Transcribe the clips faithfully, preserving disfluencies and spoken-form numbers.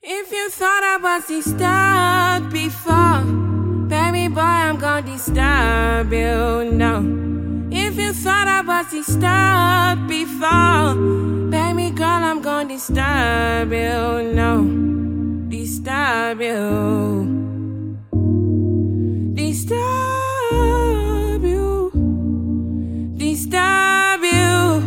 If you thought I was disturbed before, baby boy, I'm gonna disturb you, no. If you thought I was disturbed before, baby girl, I'm gonna disturb you, no. Disturb you. Disturb you. Disturb you.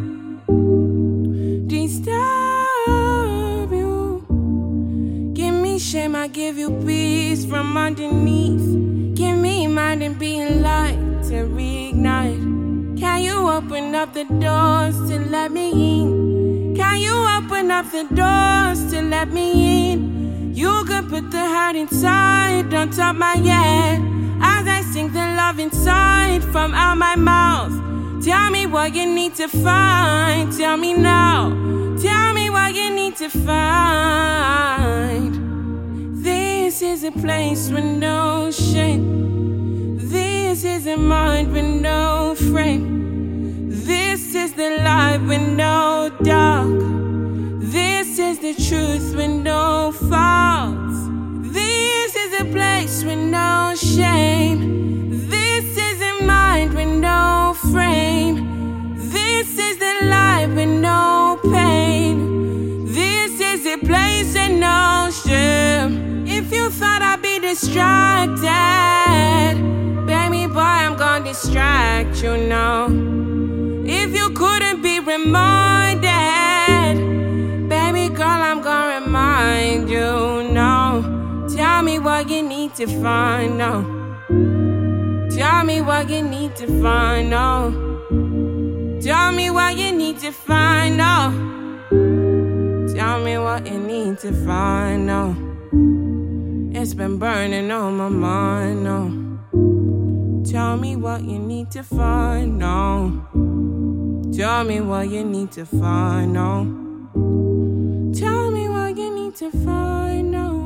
Disturb you. Give me shame, I give you peace from underneath. Give me mind and being light to reignite. Can you open up the doors to let me in? Can you open up the doors to let me in? You could put the hurt inside on top my head as I sing the love inside from out my mouth. Tell me what you need to find. Tell me now. Tell me what you need to find. This is a place with no shame. This is a mind with no frame. This is the light with no dark. This is the truth with no faults. This is a place with no shame. This is a mind with no frame. This is the light with no pain. This is a place with no shame. If you thought I'd be distracted, baby boy, I'm gonna distract you now. If you couldn't be reminded, baby girl, I'm gonna remind you now. Tell me what you need to find now. Tell me what you need to find now. Tell me what you need to find now. Tell me what you need to find now. It's been burning on my mind now. Tell me what you need to find now. Tell me what you need to find now. Tell me what you need to find now.